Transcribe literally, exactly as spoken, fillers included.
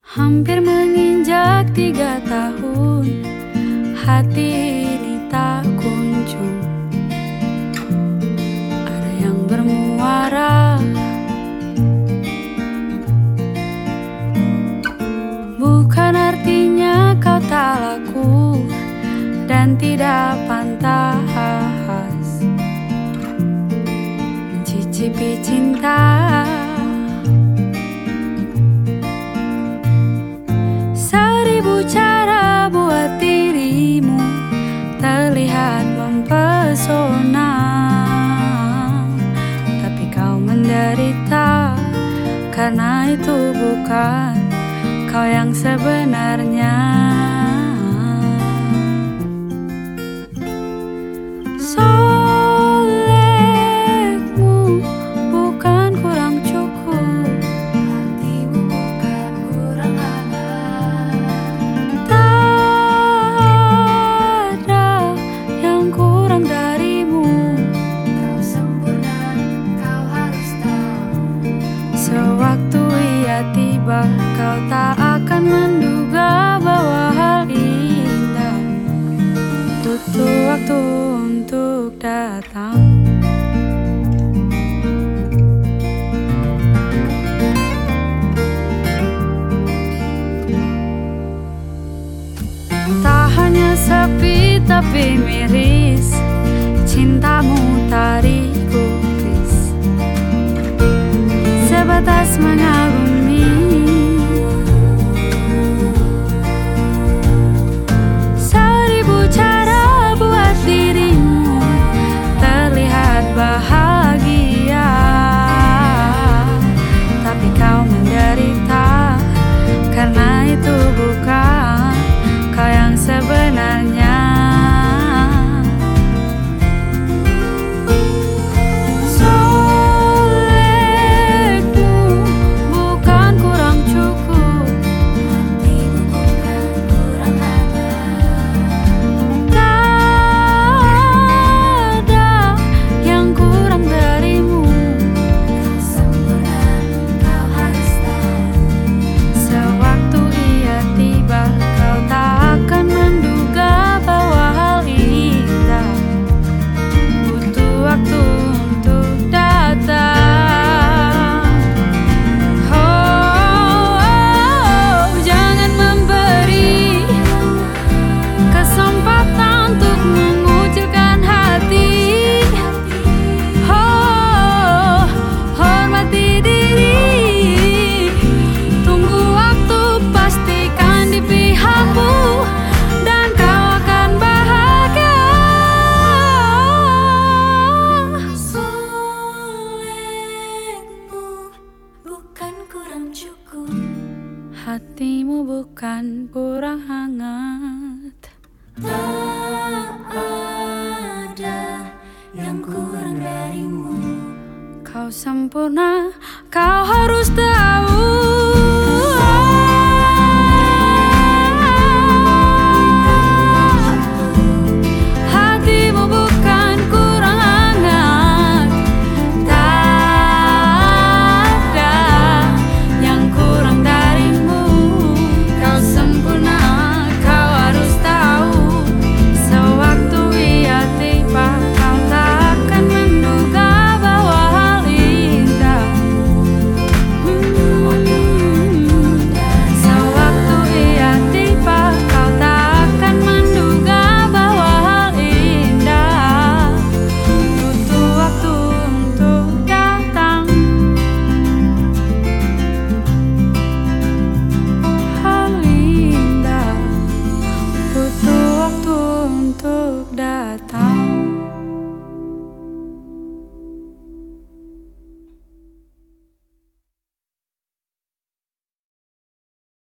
Hampir menginjak tiga tahun, hati ini tak kunjung ada yang bermuara. Bukan artinya kau tak laku dan tidak pantas mencicipi cinta. Seribu cara buat dirimu terlihat mempesona, tapi kau menderita karena itu bukan kau yang sebenarnya. Solehmu bukan kurang cukup, hatimu bukan kurang hangat. Tak ada yang kurang darimu, kau sempurna, kau harus tahu. Sewaktu ia tiba, kau tak akan menduga bahwa hal indah butuh waktu untuk datang. Tak hanya sepi tapi miris, cintamu tarik kubis sebatas mengagumi. Seribu cara buat dirimu terlihat bahagia, tapi kau menderita karena itu bukan kau yang sebenarnya. Hatimu bukan kurang hangat. Tak ada yang kurang darimu, kau sempurna, kau harus tahu.